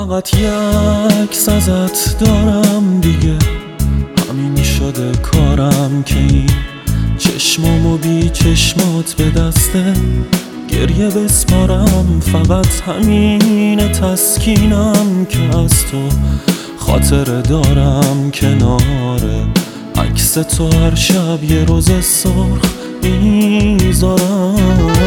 فقط یک عکس ازت دارم دیگه، همین شده کارم که این چشمامو بی چشمات به دسته گریه بسپارم. فقط همین تسکینم که از تو خاطره دارم کناره عکس تو هر شب یه روز سرخ میذارم.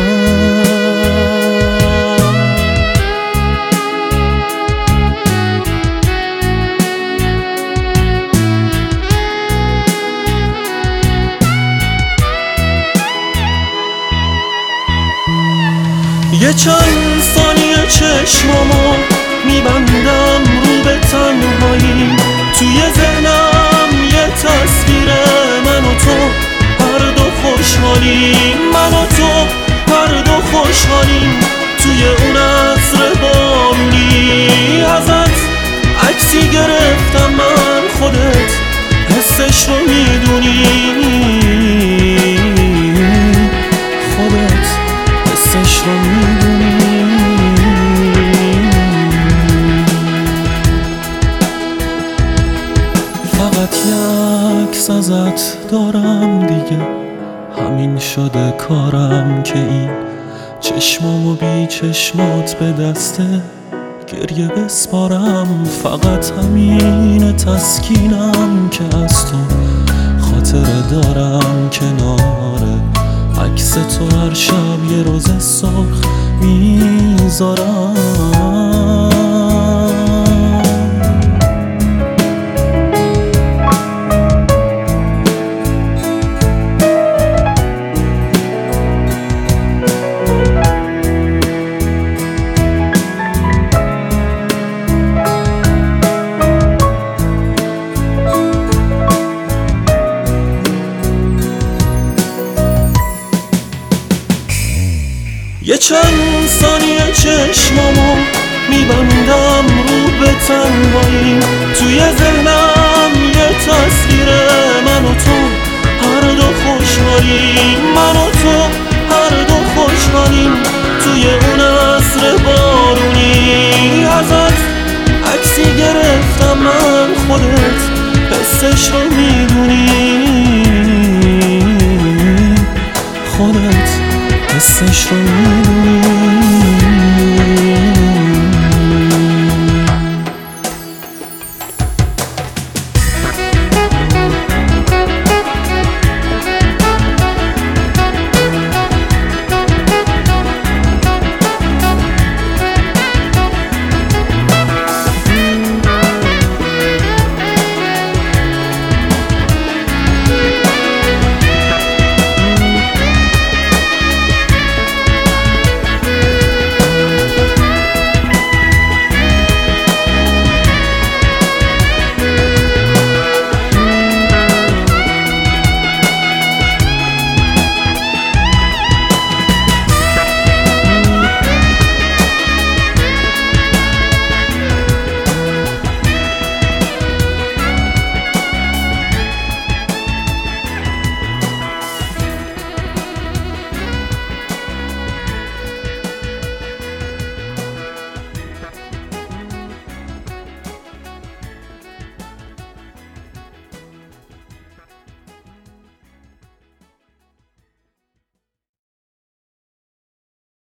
یه چند ثانیه چشمامو میبندم رو به تنهایی، توی ذهنم یه تصویر من و تو هر دو خوشحالیم، من و تو هر دو خوشحالیم توی اون عصر بامونی. ازت عکسی گرفتم من، خودت حسش رو میدونی، خودت حسش رو میدونی. فقط یک عکس ازت دارم دیگه، همین شده کارم که این چشمامو بی چشمات به دسته گریه بسپارم. فقط همین تسکینم که از تو خاطره دارم کناره عکس تو هر شب یه روز سرخ میذارم. یه چند ثانیه چشمامو میبندم رو به تنهایی، توی ذهنم یه تصویر من و تو هر دو خوشحالیم،